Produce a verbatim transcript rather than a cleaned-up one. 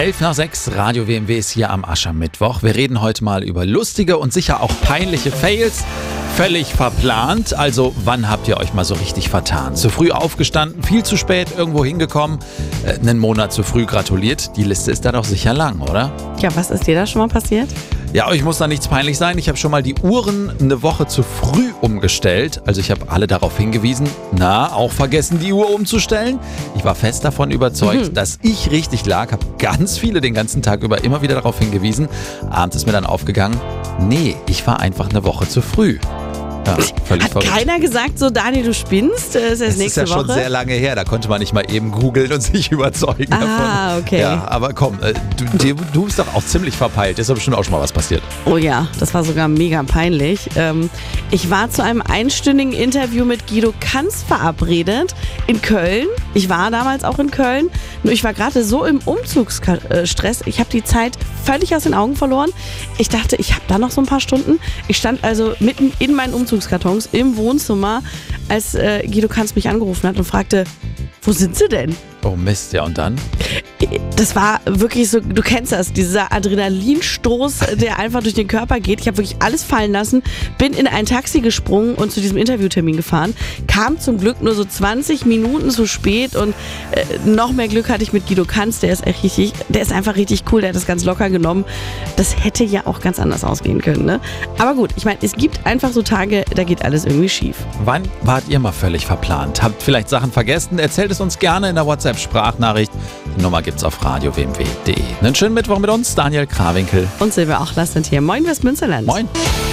elf nach sechs, Radio W M W ist hier am Aschermittwoch. Wir reden heute mal über lustige und sicher auch peinliche Fails. Völlig verplant, also wann habt ihr euch mal so richtig vertan? Zu früh aufgestanden, viel zu spät irgendwo hingekommen, äh, einen Monat zu früh gratuliert. Die Liste ist da doch sicher lang, oder? Ja, was ist dir da schon mal passiert? Ja, euch muss da nichts peinlich sein. Ich habe schon mal die Uhren eine Woche zu früh umgestellt. Also ich habe alle darauf hingewiesen, na, auch vergessen, die Uhr umzustellen. Ich war fest davon überzeugt, mhm. dass ich richtig lag. Habe ganz viele den ganzen Tag über immer wieder darauf hingewiesen. Abends ist mir dann aufgegangen, nee, ich war einfach eine Woche zu früh. Ja, völlig Hat verrückt. Keiner gesagt, so Daniel, du spinnst? Das ist, das nächste ist ja Woche. schon sehr lange her, da konnte man nicht mal eben googeln und sich überzeugen davon. Ah, okay. Ja, aber komm, äh, du, du, du bist doch auch ziemlich verpeilt, ist doch bestimmt auch schon mal was passiert. Oh ja, das war sogar mega peinlich. Ähm, ich war zu einem einstündigen Interview mit Guido Kanz verabredet in Köln. Ich war damals auch in Köln, nur ich war gerade so im Umzugsstress, ich habe die Zeit völlig aus den Augen verloren. Ich dachte, ich habe da noch so ein paar Stunden. Ich stand also mitten in meinen Umzugskartons im Wohnzimmer, als äh, Guido Kanz mich angerufen hat und fragte, wo sind sie denn? Oh Mist, ja und dann? Das war wirklich so, du kennst das, dieser Adrenalinstoß, der einfach durch den Körper geht. Ich habe wirklich alles fallen lassen, bin in ein Taxi gesprungen und zu diesem Interviewtermin gefahren. Kam zum Glück nur so zwanzig Minuten zu spät und äh, noch mehr Glück hatte ich mit Guido Kanz, der ist echt richtig, der ist einfach richtig cool, der hat das ganz locker genommen. Das hätte ja auch ganz anders ausgehen können, ne? Aber gut, ich meine, es gibt einfach so Tage, da geht alles irgendwie schief. Wann wart ihr mal völlig verplant? Habt vielleicht Sachen vergessen? Erzählt es uns gerne in der WhatsApp-Sprachnachricht. Die Nummer gibt's auf radio w m w punkt d e. Einen schönen Mittwoch mit uns, Daniel Krawinkel. Und Silvia Ochlers sind hier. Moin Westmünsterland. Moin.